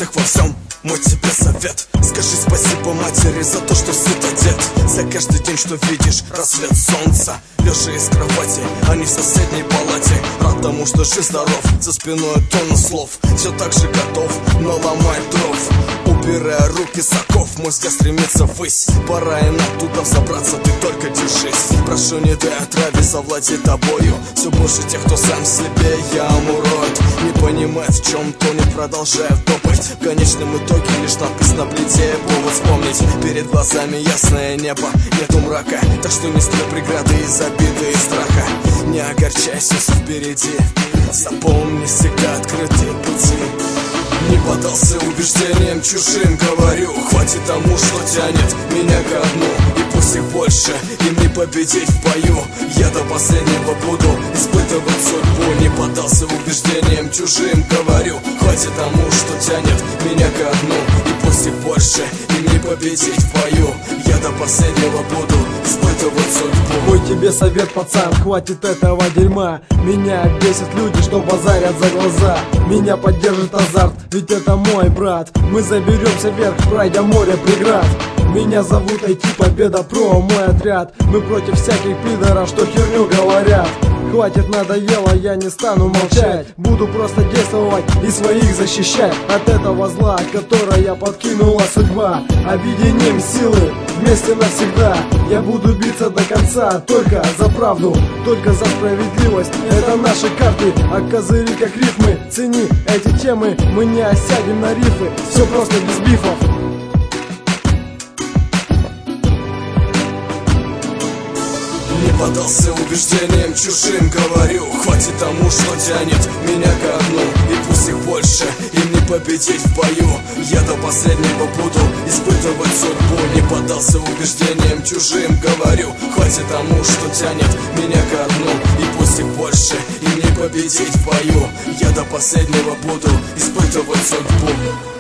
всех во всем. Мой тебе совет: скажи спасибо матери за то, что сыт одет. За каждый день, что видишь рассвет солнца, лежа из кровати, а не в соседней палате. Рад тому, что жив-здоров, за спиной тонна слов. Все так же готов наломать дров, убирая руки с оков. Мой взгляд стремится ввысь, пора и нам туда взобраться, ты только держись. Прошу, не дай отраве завладеть тобою. Все больше тех, кто сам себе яму роет, не понимает, в чем тонет, продолжая топать. В конечном итоге лишь надпись на плите, повод вспомнить. Перед глазами ясное небо, нету мрака, так что не строй преграды из обиды и страха. Не огорчайся, все впереди, запомни, всегда открытые пути. Не поддался убеждениям чужим, говорю, хватит тому, что тянет меня ко дну. И пусть их больше, им не победить в бою. Я до последнего буду испытывать судьбу. Не поддался убеждениям чужим, говорю, хватит тому, что тянет меня ко дну. И пусть их больше, им не победить в бою. Я до последнего буду испытывать судьбу. Мой тебе совет, пацан, хватит этого дерьма. Меня бесит люди, что базарят за глаза. Меня поддержит азарт, ведь это мой брат. Мы заберемся вверх, пройдя море преград. Меня зовут IT Победа Про, мой отряд. Мы против всяких пидоров, что херню говорят. Хватит, надоело, я не стану молчать. Буду просто действовать и своих защищать от этого зла, которое подкинула судьба. Объединим силы вместе навсегда. Я буду биться до конца, только за правду, только за справедливость. Это наши карты, а козыри как рифмы. Цени эти темы, мы не осядем на рифы. Все просто без бифов. Не поддался убеждениям чужим, говорю, хватит тому, что тянет меня ко дну. И пусть их больше, им не победить в бою. Я до последнего буду испытывать судьбу. Не поддался убеждениям чужим, говорю, хватит тому, что тянет меня ко дну. И пусть их больше, им не победить в бою. Я до последнего буду испытывать судьбу.